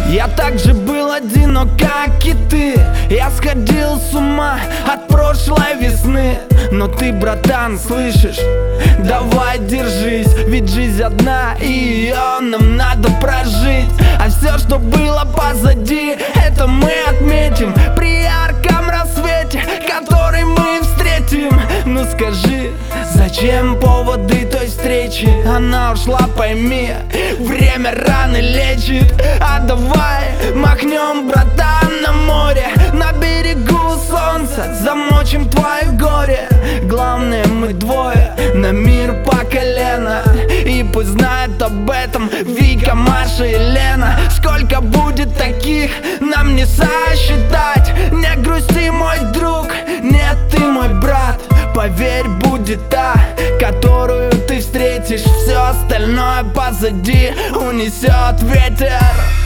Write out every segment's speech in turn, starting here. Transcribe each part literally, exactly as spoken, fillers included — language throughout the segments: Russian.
Я также был одинок, как и ты. Я сходил с ума от прошлой весны. Но ты, братан, слышишь? Давай держись, ведь жизнь одна, и ее нам надо прожить. А все, что было позади, это мы отметим при ярком рассвете, который мы встретим. Ну скажи, зачем поводы той встречи? Она ушла, пойми, время раны лечит. А давай махнем, братан, на море, на берегу солнца, замочим твое горе. Главное, мы двое, на мир по колено. И пусть знает об этом Вика, Маша и Лена. Сколько будет таких, нам не сосчитать. Не грусти, мой друг, нет, ты мой брат. Поверь, будет та, которую ты встретишь. Все остальное позади унесет ветер.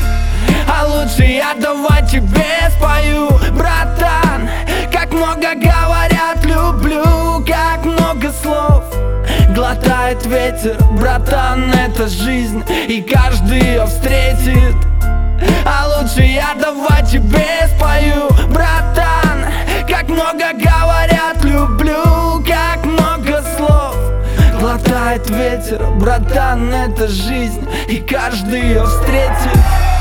А лучше я давай тебе спою, братан. Как много говорят люблю, как много слов глотает ветер, братан, это жизнь, и каждый ее встретит. А лучше я давай тебе спою, братан. Как много говорят люблю, как много слов глотает ветер, братан, это жизнь, и каждый ее встретит.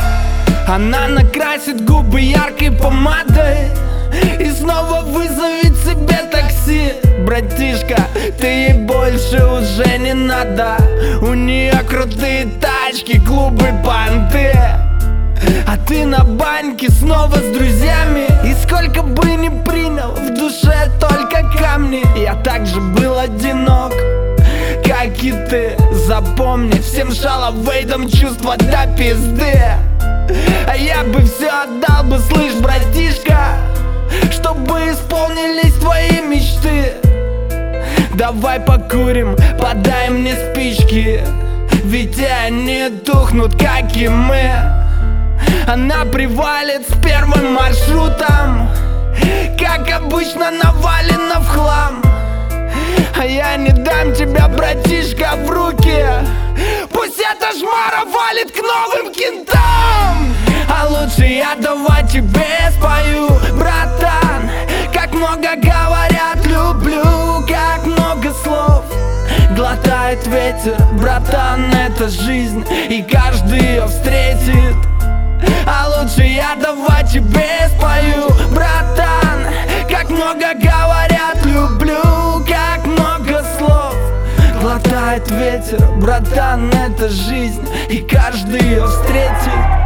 Она накрасит губы яркой помадой и снова вызовет себе такси. Братишка, ты ей больше уже не надо. У нее крутые тачки, клубы, понты. А ты на баньке снова с друзьями. И сколько бы ни принял, в душе только камни. Я также был одинок, как и ты. Запомни, всем шаловейдам чувства до пизды. А я бы все отдал бы, слышь, братишка, чтобы исполнились твои мечты. Давай покурим, подай мне спички, ведь они тухнут, как и мы. Она привалит с первым маршрутом, как обычно навалено в хлам. А я не дам тебя, братишка, в руки. Пусть эта жмара валит к новым кентам. А лучше я давай тебе спою, братан. Как много говорят люблю, как много слов глотает ветер, братан, это жизнь, и каждый ее встретит. А лучше я давай тебе спою, братан. Как много говорят люблю, как много слов глотает ветер, братан, это жизнь, и каждый ее встретит.